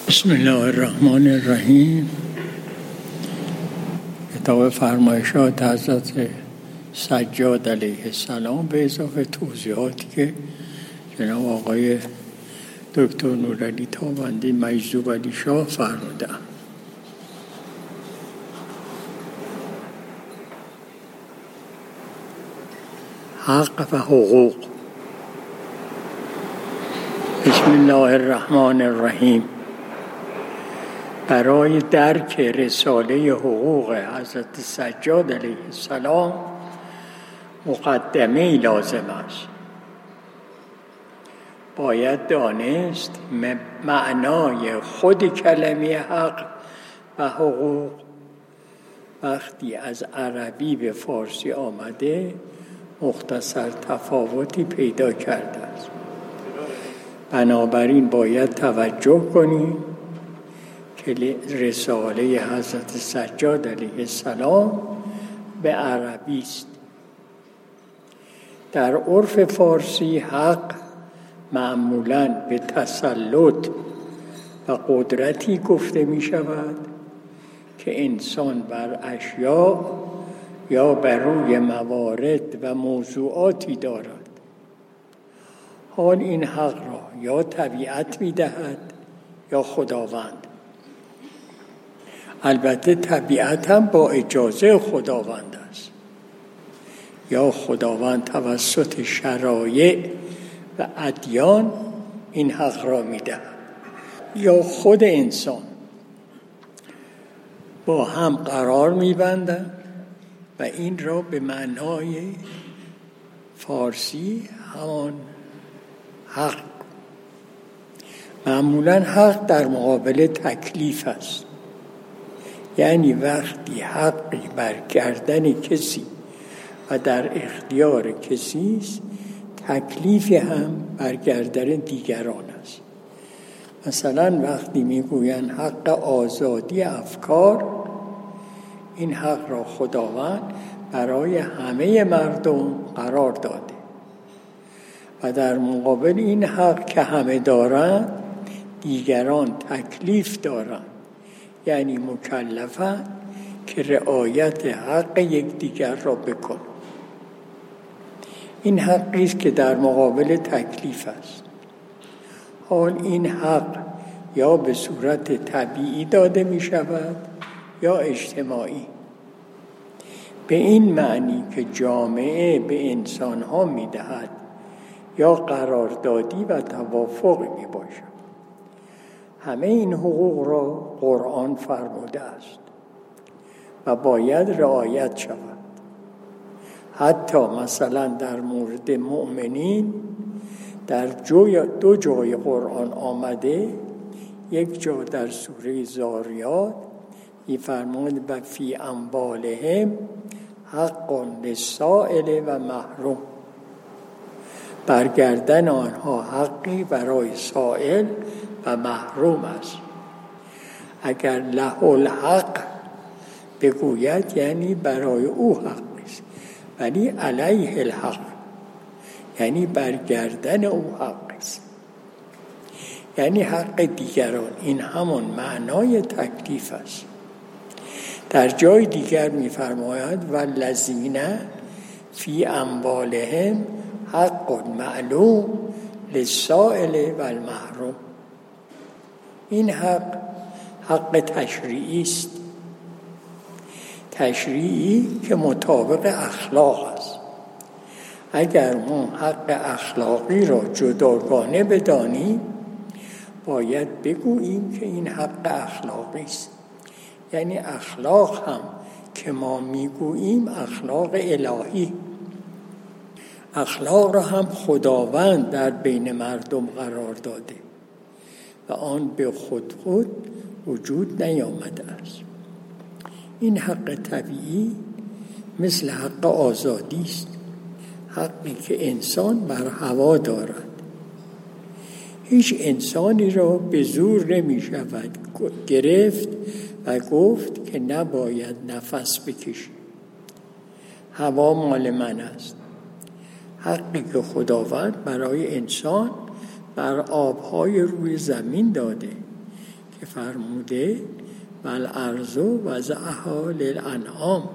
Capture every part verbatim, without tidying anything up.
بسم الله الرحمن الرحیم. کتاب فرمایشات حضرت سجاد علیه السلام به اضافه توضیحاتی که جناب آقای دکتر نورعلی تابندی مجذوب علی شاه فرمودند. حق و حقوق. بسم الله الرحمن الرحیم. برای درک رساله حقوق حضرت سجاد علیه السلام مقدمه‌ای لازم است. باید دانست معنای خود کلمه حق و حقوق وقتی از عربی به فارسی آمده مختصر تفاوتی پیدا کرده است. بنابراین باید توجه کنیم که رساله حضرت سجاد علیه السلام به عربی است. در عرف فارسی حق معمولاً به تسلط و قدرتی گفته می شود که انسان بر اشیاء یا بر روی موارد و موضوعاتی دارد. حال این حق را یا طبیعت می دهد یا خداوند. البته طبیعت هم با اجازه خداوند است، یا خداوند توسط شرایع و ادیان این حق را می دهد، یا خود انسان با هم قرار می بندند و این را به معنای فارسی همان حق. معمولاً حق در مقابل تکلیف است، یعنی وقتی حقی بر گردن کسی و در اختیار کسی است، تکلیفی هم بر گردن دیگران است. مثلا وقتی میگویند حق آزادی افکار، این حق را خداوند برای همه مردم قرار داده و در مقابل این حق که همه دارند دیگران تکلیف دارند، یعنی مکلفند که رعایت حق یکدیگر را بکنند. این حقی است که در مقابل تکلیف است. حال این حق یا به صورت طبیعی داده می شود یا اجتماعی، به این معنی که جامعه به انسانها می دهد یا قراردادی و توافقی می باشد. همه این حقوق را قرآن فرموده است و باید رعایت شود. حتی مثلا در مورد مؤمنین در دو جای قرآن آمده، یک جا در سوره زاریات می‌فرماید و فی اموالهم حق للسائل و محروم. برگردن آنها حقی برای سائل و محروم است. اگر له الحق بگوید یعنی برای او حق است، ولی علیه الحق یعنی برگردن او حق است، یعنی حق دیگران. این همان معنای تکلیف است. در جای دیگر می‌فرماید والذین فی اموالهم حق معلوم للسائل و المحروم. این حق حق تشریعی است، تشریعی که مطابق اخلاق است. اگر ما حق اخلاقی را جداگانه بدانیم باید بگوییم که این حق اخلاقی است، یعنی اخلاق هم که ما میگوییم اخلاق الهی. اخلاق را هم خداوند در بین مردم قرار داده و آن به خود خود وجود نیامده است. این حق طبیعی مثل حق آزادی است، حقی که انسان بر هوا دارد. هیچ انسانی را به زور نمی شود گرفت و گفت که نباید نفس بکشی. هوا مال من است. حقی که خداوند برای انسان بر آبهای روی زمین داده که فرموده والارض وضعها للانعام.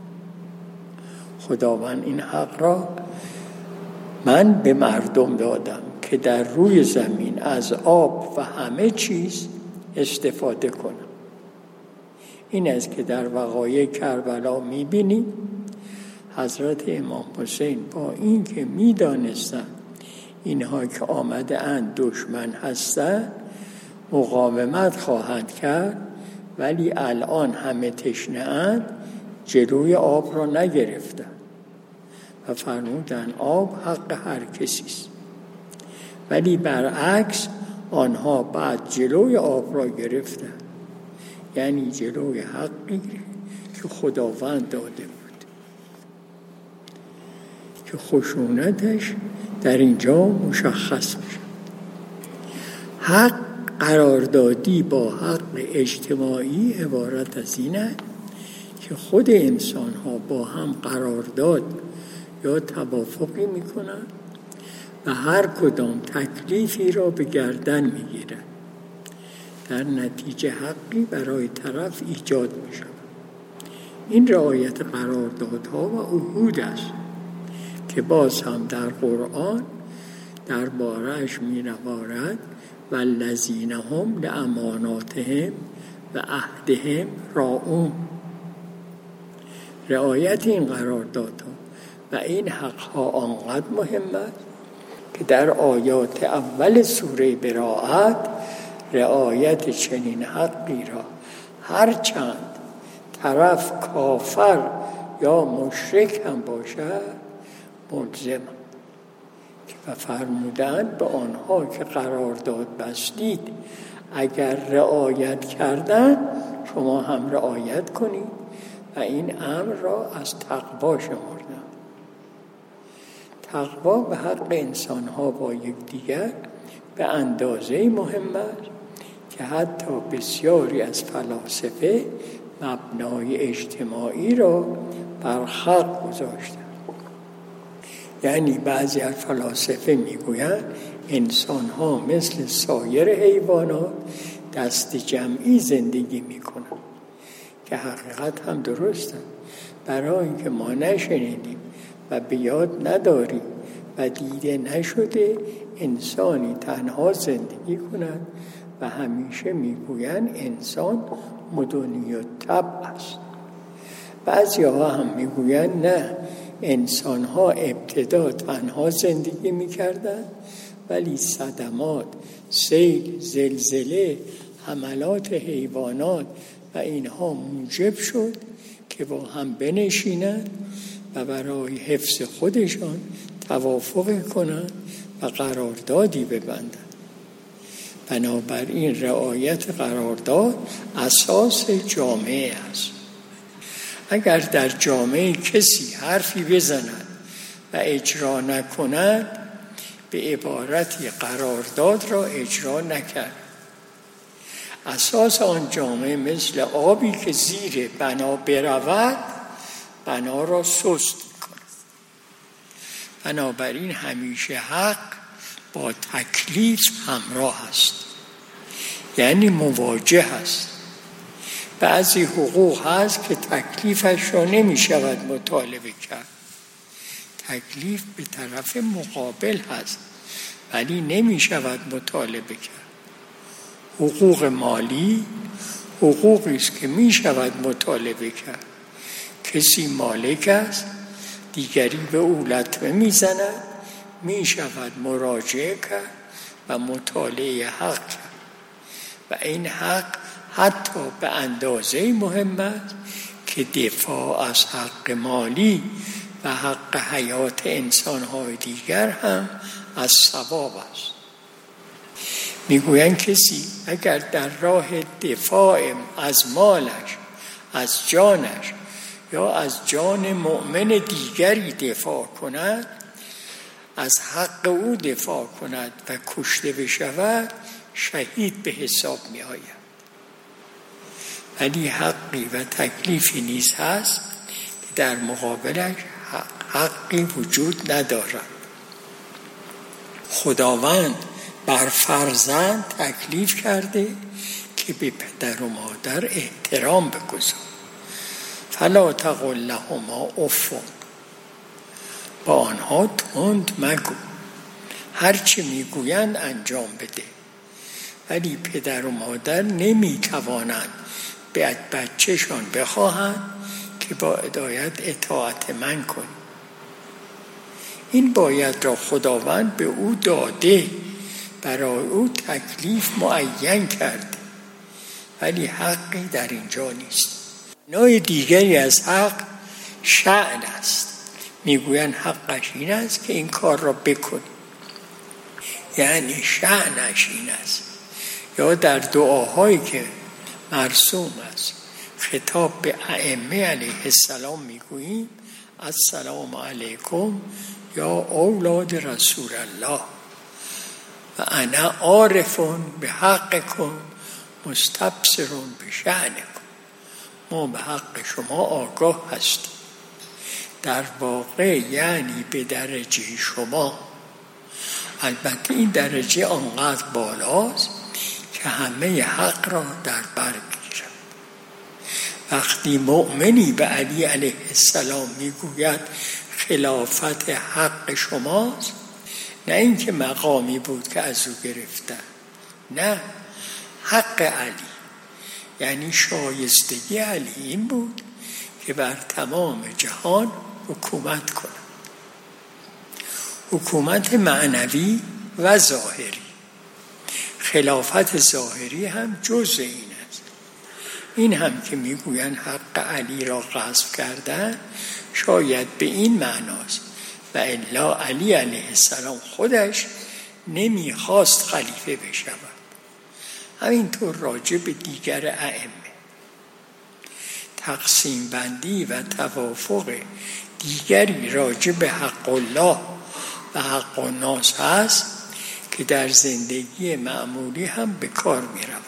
خداوند این حق را من به مردم دادم که در روی زمین از آب و همه چیز استفاده کنم. این است که در وقایع کربلا می‌بینیم حضرت امام حسین با این که می‌دانستند اینها که آمده اند دشمن هستند مقاومت خواهند کرد، ولی الان همه تشنه اند، جلوی آب را نگرفتند و فرمودند آب حق هر کسی است. ولی برعکس آنها بعد جلوی آب را گرفتند، یعنی جلوی حقی که خداوند داده بود که خشونتش در اینجا مشخص میشه. حق قراردادی با حق اجتماعی عبارت از اینه که خود انسان ها با هم قرارداد یا توافقی میکنن و هر کدام تکلیفی را به گردن میگیرن. در نتیجه حقی برای طرف ایجاد میشه. این رعایت قراردادها و عهود است که باز هم در قرآن درباره‌اش می‌نوارد والذین هم لاماناتهم و عهدهم راعون. رعایت این قراردادها و این حقها آنقدر مهم است که در آیات اول سوره براءت رعایت چنین حقی را هرچند طرف کافر یا مشرک هم باشد ملزم و فرمودند به آنها که قرارداد بستید اگر رعایت کردن شما هم رعایت کنید و این امر را از تقوا شمردند. تقوا به حق انسانها با یکدیگر به اندازه مهم است که حتی بسیاری از فلاسفه مبنای اجتماعی را بر خلق گذاشتند. یعنی بعضی از فلاسفه میگویند انسان ها مثل سایر حیوانات دست جمعی زندگی میکنند که حقیقت هم درسته، برای اینکه ما نشنیدیم و به یاد نداریم و دیده نشده انسانی تنها زندگی کند و همیشه میگویند انسان مدنی الطبع است. بعضی ها هم میگویند نه، انسان ها ابتدا تنها زندگی میکردند ولی صدمات، سیل، زلزله، حملات حیوانات و اینها موجب شد که با هم بنشینند و برای حفظ خودشان توافق کنند و قراردادی ببندند. بنابراین رعایت قرارداد اساس جامعه است. اگر در جامعه کسی حرفی بزند و اجرا نکند به عبارتی قرارداد را اجرا نکرد. اساس آن جامعه مثل آبی که زیر بنا برود بنا را سست کند. بنابراین همیشه حق با تکلیف همراه است، یعنی مواجه است. بعضی حقوق هست که تکلیفش را نمی شود مطالبه کرد. تکلیف به طرف مقابل هست ولی نمی شود مطالبه کرد. حقوق مالی حقوقی است که می شود مطالبه کرد. کسی مالک است، دیگری به او لطمه می زند، می شود مراجعه کرد و مطالعه حق کرد. و این حق حتی به اندازه مهم است که دفاع از حق مالی و حق حیات انسان‌های دیگر هم از ثواب است. میگویند کسی اگر در راه دفاع از مالش، از جانش یا از جان مؤمن دیگری دفاع کند، از حق او دفاع کند و کشته بشود، شهید به حساب می آید. ولی حقی و تکلیفی نیز هست که در مقابلش حقی وجود ندارد. خداوند بر فرزند تکلیف کرده که که به پدر و مادر احترام بگذار. فلا تقل لهما اف، با آنها تند مگو، هرچی میگویند انجام بده. ولی پدر و مادر نمیتوانند به بچهشان بخواهند که با هدایت اطاعت من کن. این باید را خداوند به او داده، برای او تکلیف معین کرده، ولی حقی در اینجا نیست. نوع دیگری از حق شأن است. میگویند حقش این است که این کار را بکنی، یعنی شأنش این است. یا در دعاهایی که مرسوم است خطاب به ائمه علیه السلام میگوییم السلام علیکم یا اولاد رسول الله و انا عارفون به حقکم مستبصرون به شأنکم. ما به حق شما آگاه هستیم. در واقع یعنی به درجه شما. البته این درجه آنقدر بالاست که همه حق را در بر میگیرد. وقتی مؤمنی به علی علیه السلام میگوید خلافت حق شماست، نه اینکه مقامی بود که از او گرفتن، نه، حق علی یعنی شایستگی علی این بود که بر تمام جهان حکومت کند، حکومت معنوی و ظاهری. خلافت ظاهری هم جزء این است. این هم که میگویند حق علی را غصب کردن شاید به این معناست و الا علی علیه السلام خودش نمیخواست خلیفه بشود. همینطور راجع به دیگر ائمه. تقسیم بندی و توافق دیگری راجع به حق الله و حق الناس هست که در زندگی معمولی هم به کار می رود.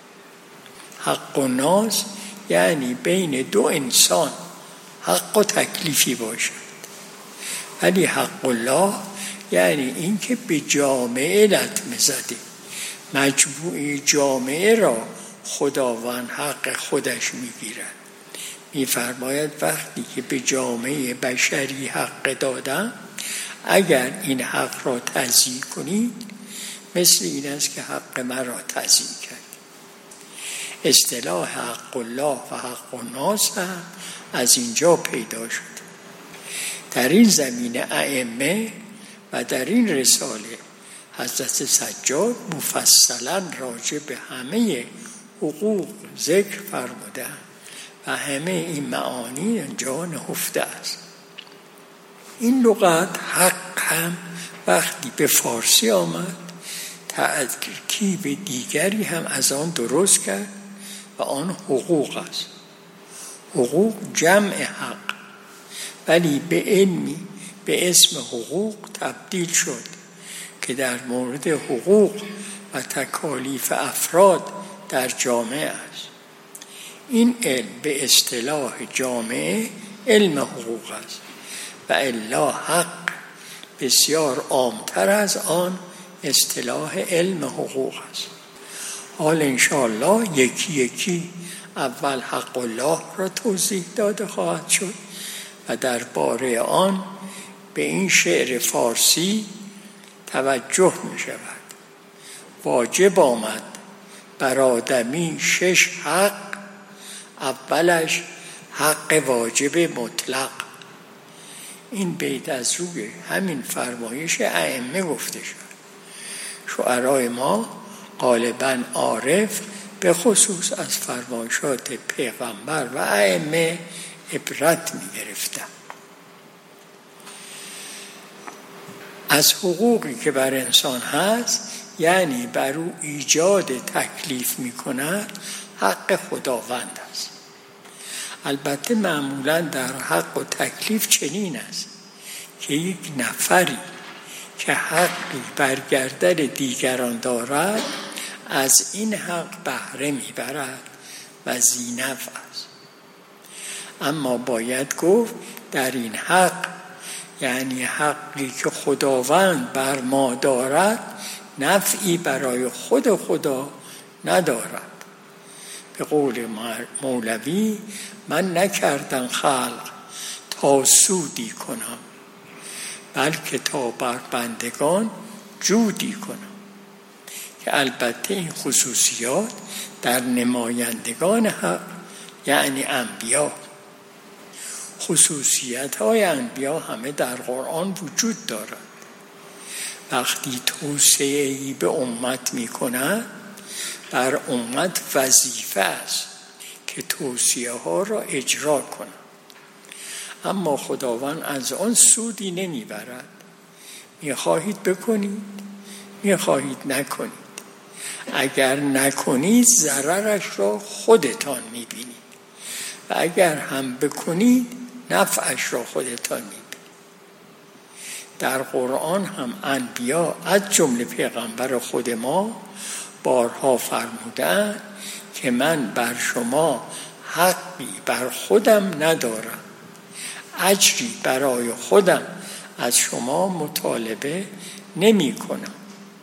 حق الناس یعنی بین دو انسان حق و تکلیفی باشد، ولی حق الله یعنی این که به جامعه لطمه زده، مجموعه جامعه را خداوند حق خودش می گیرد. می فرماید وقتی که به جامعه بشری حق دادم، اگر این حق را تضییع کنید مثل این است که حق مرا تضییع کرد. اصطلاح حق الله و حق الناس هم از اینجا پیدا شد. در این زمینه ائمه و در این رساله حضرت سجاد مفصلا راجع به همه حقوق ذکر فرمودند و همه این معانی اینجا نهفته است. این لغت حق هم وقتی به فارسی آمد ترکیب دیگری هم از آن درست کرد و آن حقوق است. حقوق جمع حق، ولی به علمی به اسم حقوق تبدیل شد که در مورد حقوق و تکالیف افراد در جامعه است. این علم به اصطلاح جامعه علم حقوق است و الا حق بسیار عامتر از آن اصطلاح علم حقوق است. حال انشاءالله یکی یکی اول حق الله را توضیح داده خواهد شد و درباره آن به این شعر فارسی توجه می شود. واجب آمد بر آدمی شش حق، اولش حق واجب مطلق. این بیت از روی همین فرمایش ائمه گفته شد. شعرای ما غالباً عارف به خصوص از فرمایشات پیغمبر و ائمه عبرت می گرفتند. از حقوقی که بر انسان هست، یعنی بر او ایجاد تکلیف می کند، حق خداوند است. البته معمولاً در حق و تکلیف چنین است که یک نفری که حقی برگردن دیگران دارد از این حق بهره میبرد و ذینفع است. اما باید گفت در این حق، یعنی حقی که خداوند بر ما دارد، نفعی برای خود خدا ندارد. به قول مولوی من نکردم خلق تا سودی کنم، بلکه تا بر بندگان جودی کنم. که البته این خصوصیات در نمایندگان حق یعنی انبیا. خصوصیت های انبیا همه در قرآن وجود دارد. وقتی توصیه‌ای به امت می کند، بر امت وظیفه است که توصیه ها را اجرا کند. اما خداوند از آن سودی نمی برد. می خواهید بکنید، می خواهید نکنید. اگر نکنید ضررش را خودتان می بینید و اگر هم بکنید نفعش را خودتان می بینید. در قرآن هم انبیا از جمله پیغمبر خود ما بارها فرمودند که من بر شما حقی بر خودم ندارم، اجری برای خودم از شما مطالبه نمی کنم.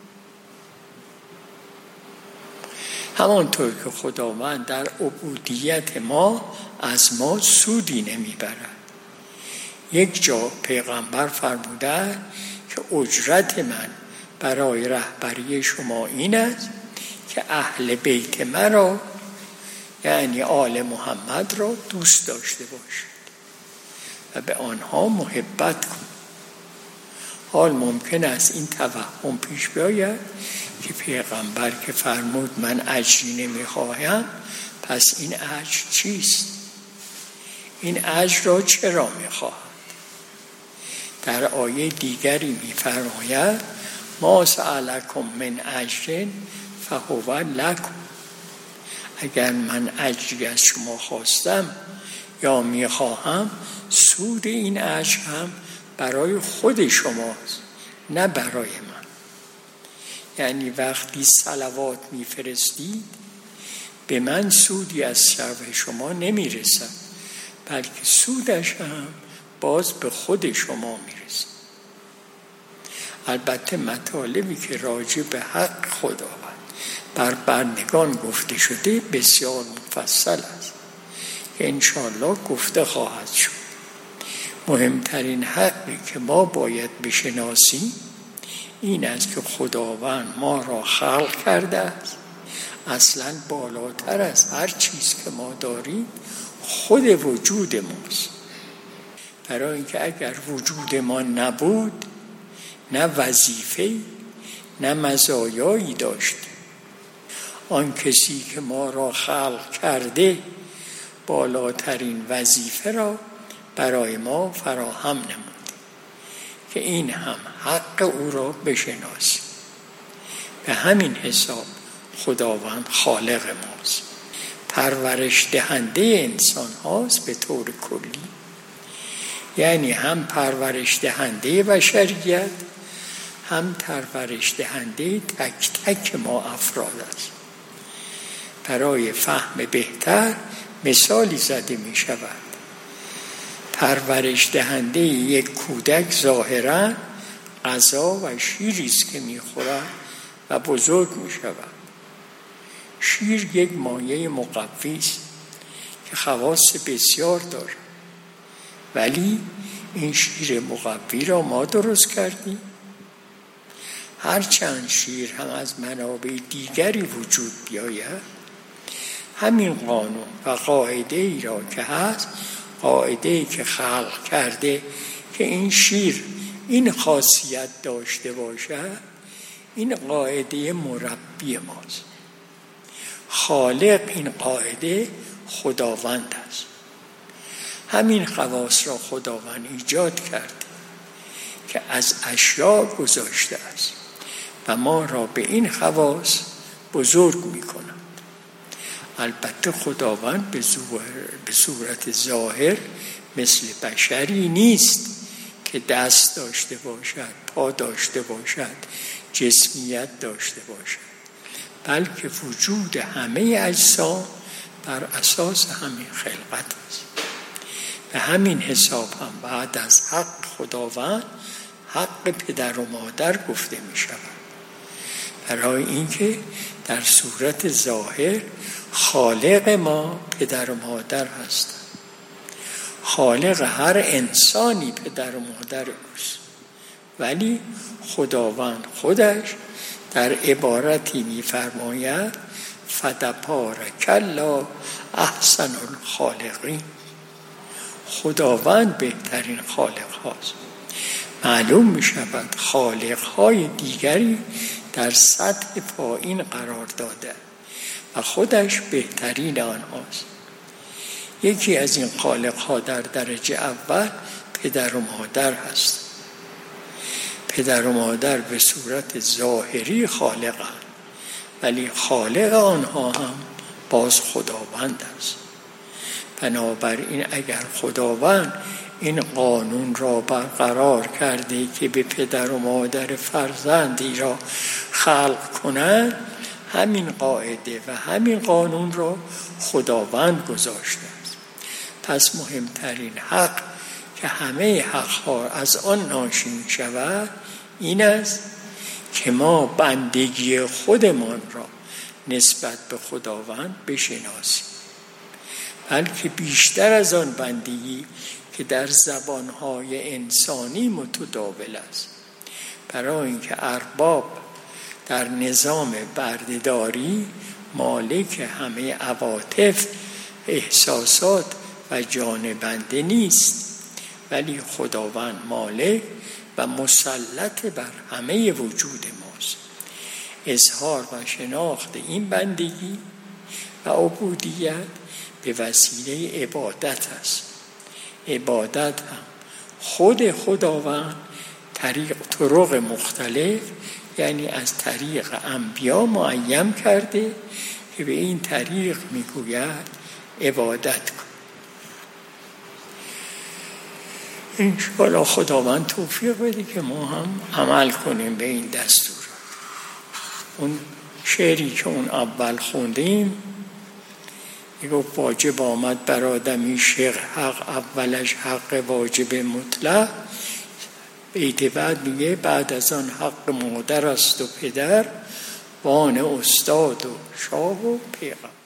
همانطور که خداوند در عبودیت ما از ما سودی نمی برد. یک جا پیغمبر فرموده که اجرت من برای رهبری شما این است که اهل بیت مرا یعنی آل محمد را دوست داشته باشید و به آنها محبت کنید. حال ممکن است این توهم پیش بیاید که پیغمبر که فرمود من اجری نمیخواهم، پس این اجر چیست؟ این اجر را چرا میخواهد؟ در آیه دیگری میفرماید ما سألکم من اجر فهو لکم. اگر من اجری از شما خواستم یا میخواهم، سود این اجر هم برای خود شماست نه برای من. یعنی وقتی صلوات میفرستید به من سودی از طرف شما نمیرسد، بلکه سودش هم باز به خود شما میرسه. البته مطالبی که راجع به حق خداوند بر بندگان گفته شده بسیار مفصل است که انشاءالله گفته خواهد شد. مهمترین حقی که ما باید بشناسیم این است که خداوند ما را خلق کرده است. اصلا بالاتر از هر چیز که ما داریم خود وجود ماست. برای اینکه اگر وجود ما نبود نه وظیفه نه مزایایی داشتیم. آن کسی که ما را خلق کرده بالاترین وظیفه را برای ما فراهم نمود که این هم حق او را بشناسیم. به همین حساب خداوند خالق ماست، پرورش دهنده انسان هاست به طور کلی، یعنی هم پرورش دهنده بشریت هم پرورش دهنده تک تک ما افراد است. برای فهم بهتر مثالی زده می شود. پرورش دهنده یک کودک ظاهراً غذا و شیری است که می خورد و بزرگ می شود. شیر یک مایه مقوی است که خواص بسیار دارد، ولی این شیر مقوی را ما درست کردیم. هرچند شیر هم از منابع دیگری وجود بیاید، همین قانون و قاعده ای را که هست، قاعده ای که خلق کرده که این شیر این خاصیت داشته باشد، این قاعده مربی ماست. خالق این قاعده خداوند است. همین خواص را خداوند ایجاد کرده که از اشیاء گذاشته است و ما را به این خواص بزرگ می کند. البته خداوند به صورت ظاهر مثل بشری نیست که دست داشته باشد، پا داشته باشد، جسمیت داشته باشد، بلکه وجود همه اجسام بر اساس همین خلقت است. به همین حساب هم بعد از حق خداوند حق پدر و مادر گفته می شود. برای اینکه در صورت ظاهر خالق ما پدر و مادر هستند. خالق هر انسانی پدر و مادر اوست، ولی خداوند خودش در عبارتی می‌فرماید فتبارک الله احسن الخالقین. خداوند بهترین خالق هاست. معلوم می شود خالق های دیگری در سطح پایین قرار داده و خودش بهترین آنهاست. یکی از این خالق ها در درجه اول پدر و مادر هست. پدر و مادر به صورت ظاهری خالقند، ولی خالق آنها هم باز خداوند است. بنابراین اگر خداوند این قانون را برقرار کرده که به پدر و مادر فرزندی را خلق کنند، همین قاعده و همین قانون را خداوند گذاشته است. پس مهمترین حق که همه حقها از آن ناشی می شود این است که ما بندگی خودمان را نسبت به خداوند بشناسیم، بلکه بیشتر از آن بندگی که در زبانهای انسانی متداول است. برای اینکه ارباب در نظام بردهداری مالک همه عواطف، احساسات و جان بنده نیست، ولی خداوند مالک و مسلط بر همه وجود ماست. اظهار و شناخت این بندگی و عبودیت به وسیله عبادت است. عبادت هم خود خداوند طریق طرق مختلف، یعنی از طریق انبیا معین کرده که به این طریق میگوید عبادت کن. انشاءالله خداوند توفیق بده که ما هم عمل کنیم به این دستور. اون شعری که اون اول خوندیم میگه واجب آمد بر آدمی شیخ حق، اولش حق واجب مطلق. بیت بعد میگه بعد از آن حق مادر است و پدر، وان استاد و شاه و پیغمبر.